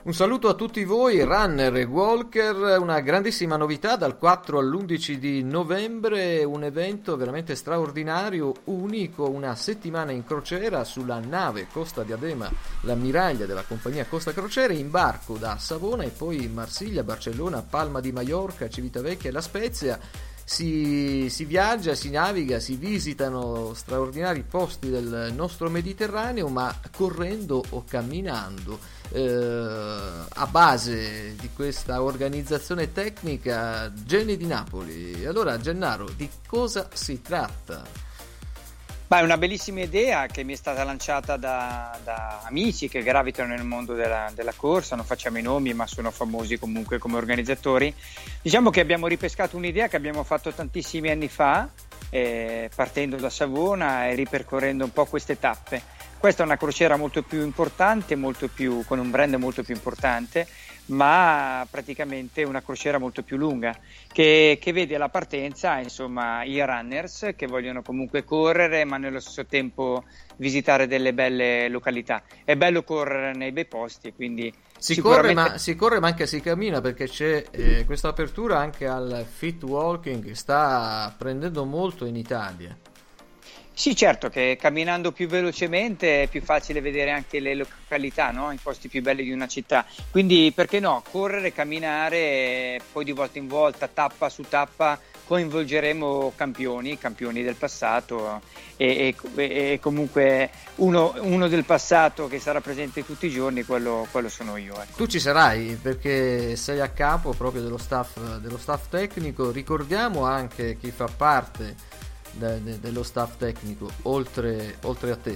Un saluto a tutti voi, runner e walker, una grandissima novità dal 4 all'11 di novembre, un evento veramente straordinario, unico, una settimana in crociera sulla nave Costa Diadema, l'ammiraglia della compagnia Costa Crociere, imbarco da Savona e poi Marsiglia, Barcellona, Palma di Maiorca, Civitavecchia e La Spezia. Si viaggia, si naviga, si visitano straordinari posti del nostro Mediterraneo, ma correndo o camminando. A base di questa organizzazione tecnica Genni di Napoli. Allora, Gennaro, di cosa si tratta? Ma è una bellissima idea che mi è stata lanciata da amici che gravitano nel mondo della corsa, non facciamo i nomi ma sono famosi comunque come organizzatori. Diciamo che abbiamo ripescato un'idea che abbiamo fatto tantissimi anni fa, partendo da Savona e ripercorrendo un po' queste tappe. Questa è una crociera molto più importante, con un brand molto più importante, ma praticamente una crociera molto più lunga che vede alla partenza insomma i runners che vogliono comunque correre ma nello stesso tempo visitare delle belle località. È bello correre nei bei posti, quindi si corre ma anche si cammina, perché c'è questa apertura anche al fit walking che sta prendendo molto in Italia. Sì, certo che camminando più velocemente è più facile vedere anche le località, no? I posti più belli di una città. Quindi perché no? Correre, camminare, poi di volta in volta, tappa su tappa, coinvolgeremo campioni del passato e comunque uno del passato che sarà presente tutti i giorni, quello sono io. Ecco. Tu ci sarai perché sei a capo proprio dello staff tecnico. Ricordiamo anche chi fa parte dello staff tecnico oltre a te.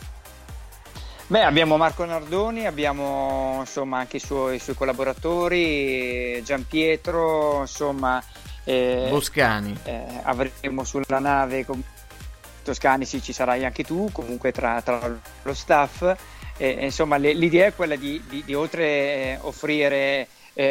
Beh, abbiamo Marco Nardoni, abbiamo insomma anche i suoi collaboratori, Gianpietro, insomma Boscani. Avremo sulla nave Toscani, sì, ci sarai anche tu, comunque tra lo staff, insomma l'idea è quella di oltre offrire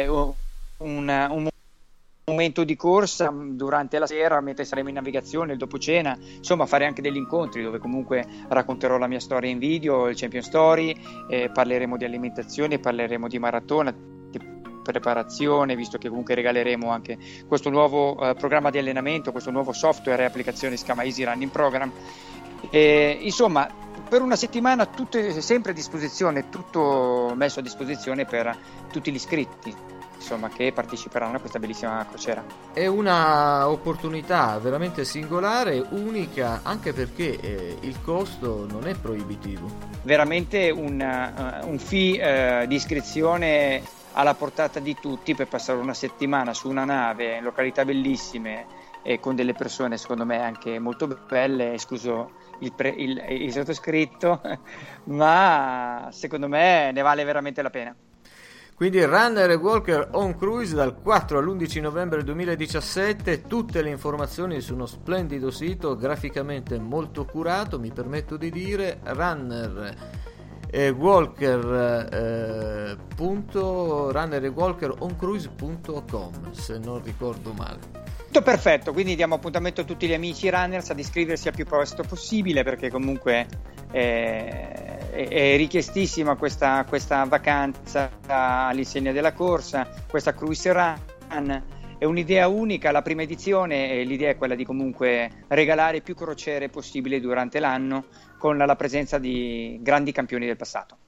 un momento di corsa durante la sera mentre saremo in navigazione, il dopo cena, insomma fare anche degli incontri dove comunque racconterò la mia storia in video, il Champion Story, parleremo di alimentazione, parleremo di maratona, di preparazione, visto che comunque regaleremo anche questo nuovo programma di allenamento, questo nuovo software e applicazione si chiama Easy Running Program. Insomma, per una settimana tutto è sempre a disposizione, tutto messo a disposizione per tutti gli iscritti, insomma, che parteciperanno a questa bellissima crociera. È una opportunità veramente singolare, unica, anche perché il costo non è proibitivo. Veramente un fee di iscrizione alla portata di tutti per passare una settimana su una nave in località bellissime e con delle persone secondo me anche molto belle, escluso il sottoscritto, ma secondo me ne vale veramente la pena. Quindi Runner e Walker on Cruise dal 4 all'11 novembre 2017, tutte le informazioni su uno splendido sito graficamente molto curato, mi permetto di dire, runner e walker.runnereWalkeroncruise.com, se non ricordo male. Tutto perfetto, quindi diamo appuntamento a tutti gli amici runners ad iscriversi al più presto possibile, perché comunque è richiestissima questa vacanza all'insegna della corsa, questa cruise run. È un'idea unica, la prima edizione, e l'idea è quella di comunque regalare più crociere possibile durante l'anno con la presenza di grandi campioni del passato.